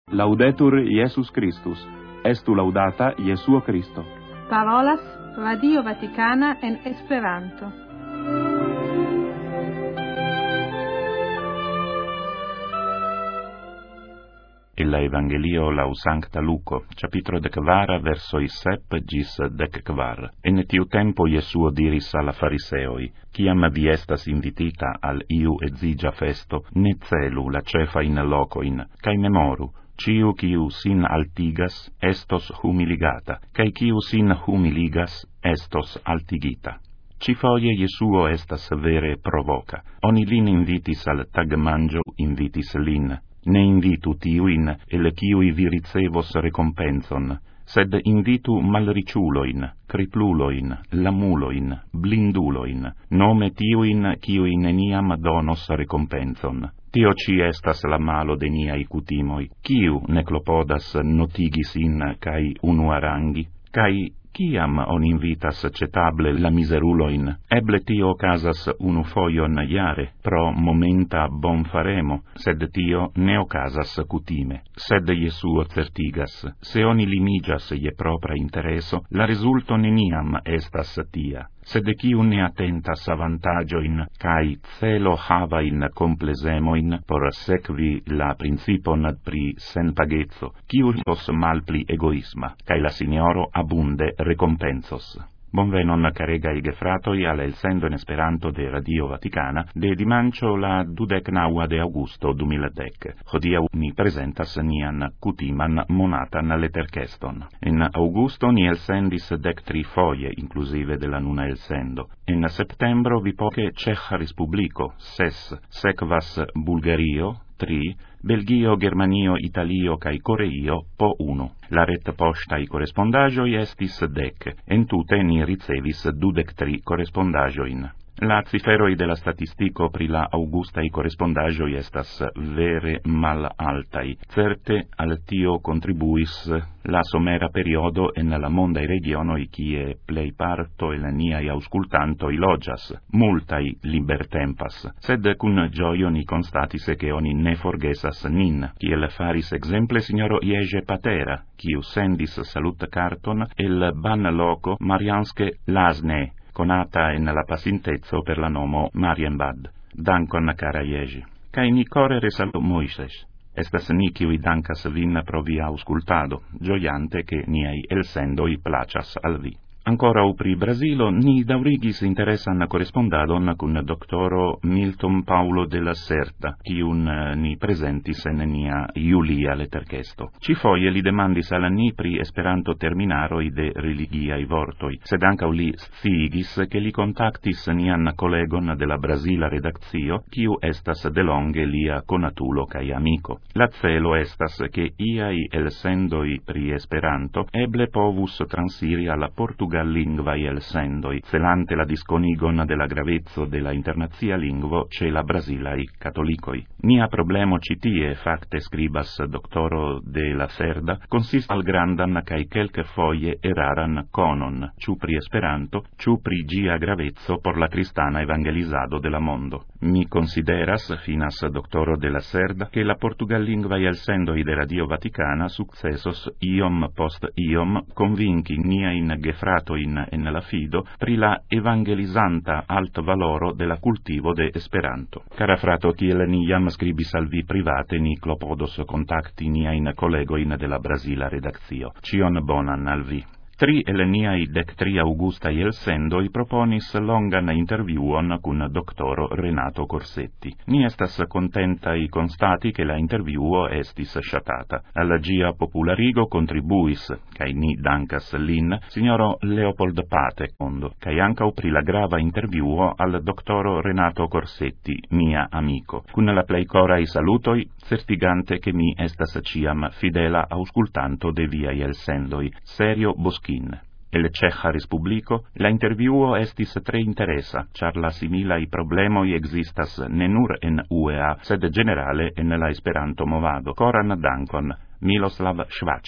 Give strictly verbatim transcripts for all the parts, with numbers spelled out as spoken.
Laudetur Iesus Christus. Estu laudata Jesuo Christo. Parolas Radio Vaticana en Esperanto. El la Evangelio lau Sancta Luco, capitolo decvara verso i sep gis decquar. En tiu tempo Jesuo diris alla Fariseoi, ciam vi estas invitita al iu exigia festo, ne celu la cefa in locoin, cae memoru, ciu ciu sin altigas, estos humiligata, cae ciu sin humiligas, estos altigita. Ci foie Jesuo estas vere provoca. Oni lin invitis al tagmangio, invitis lin. Ne invitu tiuin, el ciui vi ricevos recompenzon, sed invitu malriciuloin, cripluloin, lamuloin, blinduloin, nome tiuin ciui neniam donos recompenzon. Tio ci estas la malo de niai cutimoi, ciu ne clopodas notigis in cae unuarangi, cae ciam on invitas cetable la miseruloin, eble tio casas unu foion iare, pro momenta bon faremo, sed tio ne ocasas cutime. Sed Jesuo certigas, se oni limigas je propra intereso, la resulto neniam estas tia. Sed ciu ne attentas avantagioin, cae celo havain complesemoin, por sequi la principon pri senpagezzo, ciu tos malpli egoisma, cae la Signoro abunde recompensos. Bonvenon caregai gefratoi al elsendo in Esperanto de Radio Vaticana de dimancio la dudecnaua de Augusto du mil dec. Hodiau mi presentas nian cutiman monatan lettercheston. In Augusto ni elsendis dec tri foie, inclusive de la nuna elsendo. In septembro vi poche Cecha Respublico, ses, sequas Bulgario, tri, Belgio, Germanio, Italio cae Coreio, po uno. La ret postai correspondagioi estis dec, en tute ni ricevis dudec tri correspondagioin. La ciferoi de la statistico pri la Augustai correspondagioi estas vere mal altai. Certe al tio contribuis la somera periodo en la mondai regionoi kie plei parto el niai auscultantoi logias, multai libertempas, sed cun gioio ni constatise che oni ne forgesas nin, kiel faris exemple signoro Ježe Patera, kiu sendis salut carton el ban loco Marianske Lasne, conata in la pacintezzo per la nomo Marienbad. Dankon cara Ježi. Cae ni core resalto Moises. Estas ni ciui dankas vin pro via auscultado, gioiante che niei elsendoi placas al vi. Ancora u pri Brasilo, ni daurigis interesan correspondadon cun doctoro Milton Paulo de la Serda, ciun ni presentis en nia Julia letterchesto. Ci foie li demandis al ni pri Esperanto terminaroi de religiai vortoi, sed ancau li sciigis che li contactis nian collegon de la Brasila redactio, ciu estas delonge lia conatulo cae amico. La celo estas che iai elsendoi pri Esperanto eble povus transiri alla Portugal lingvae elsendoi, celante la disconigon de la gravezzo de la internazia lingvo ce la Brasilai catolicoi. Nia problemo citie, facte scribas doctoro de la Serda, consist al grandan cae quelque foie eraran conon, ciu pri Esperanto, ciu pri gia gravezzo por la cristana evangelizado de la mondo. Mi consideras, finas doctoro de la Serda, che la Portugal lingvae elsendoi de Radio Vaticana successos iom post iom convinci nia in gefrato in, in la fido pri la evangelizanta alt valoro de la cultivo de Esperanto. Cara frato, kiel ni jam scribis al vi private, ni clopodos contacti nia in collegoin de la Brasila redactio. Cion bonan al vi. Tri el niai dec tri Augustai elsendoi proponis longan interviuon cun doctoro Renato Corsetti. Ni estas contentai constati che la interviuo estis shatata. Alla gia popularigo contribuis, cae ni dankas lin, signoro Leopold Pate, condo, cae ancau pri la grava interviuo al doctoro Renato Corsetti, mia amico, cun la plei corai salutoi, certigante che mi estas ciam fidela auscultanto de viai elsendoi, Serio Boschini. El Cecha Respublico, la interviuo estis tre interesa, char la similai problemoi existas ne nur en U E A, sed generale en la Esperanto movado. Coran dankon, Miloslav Švaček.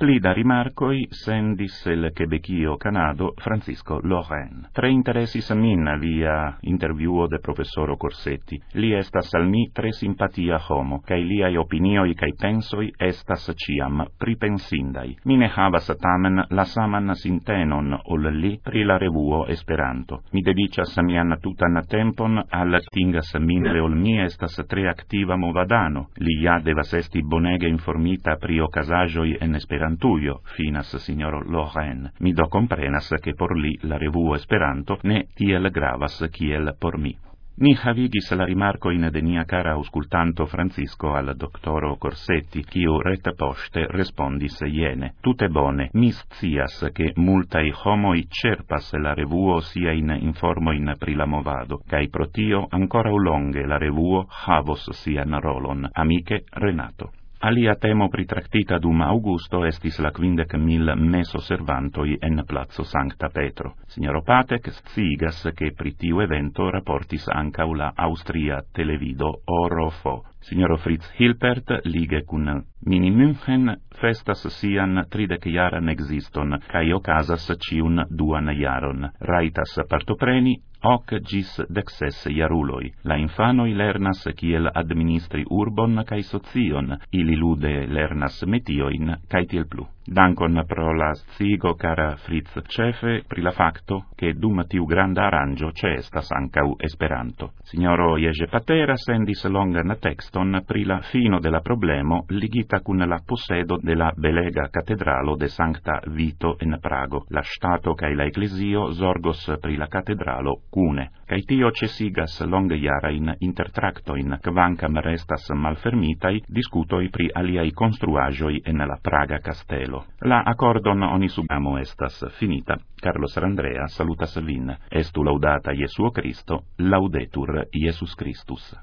Pli da rimarcoi sendis el Quebecio Canado Francisco Loren. Tre interesis min lia interviuo de professoro Corsetti. Li estas al mi tre simpatia homo, cae liai opinioi cae pensoi estas ciam pripensindai. Mi ne havas tamen la saman sintenon ol li pri la revuo Esperanto. Mi dedicas mian tutan tempon al tingas min ol mi estas tre activa movadano. Li ja devas esti bonege informita pri ocasajoi en Esperantujo, finas signor Loren. Mi do comprenas che por li la revuo Esperanto ne tiel gravas kiel por mi. Ni havigis la rimarco in de nia cara auscultanto Francisco al doctoro Corsetti, quiu reta poste respondis iene. Tute bone, mi scias che multai homoi cerpas la revuo sia in informoin pri la movado, cae pro tio ancora longe la revuo havos sian rolon. Amice Renato. Alia temo pritractita dum Augusto estis la quindec mil meso servantoi en Plazo Sancta Petro. Signoro Patek scigas che pri tiu evento rapportis ancau la Austria televido Orofo. Signoro Fritz Hilpert, lige cun Mini München, festas sian tridec jaran existon, cae ocasas ciun duan jaron. Raitas partopreni hoc gis dexes jaruloi. La infanoi lernas kiel administri urbon cae socion, ili lude lernas metioin cae tiel plu. Dankon pro la scigo, cara Fritz, cefe pri la facto che dum tiu granda arrangio cestas ancau Esperanto. Signoro Jerzy Patera sendis longan texton pri la fino de la problemo ligita cun la possedo de la belega catedralo de Sancta Vito en Prago. La Stato cae la Ecclesio zorgos pri la catedralo cune, cae tio cesigas longe jarain intertractoin, kvankam restas malfermitai discutoi pri aliai construagioi en la Praga Castello. La accordon oni subamo estas finita. Carlos Randrea salutas vin. Estu laudata Jesuo Cristo, laudetur Iesus Christus.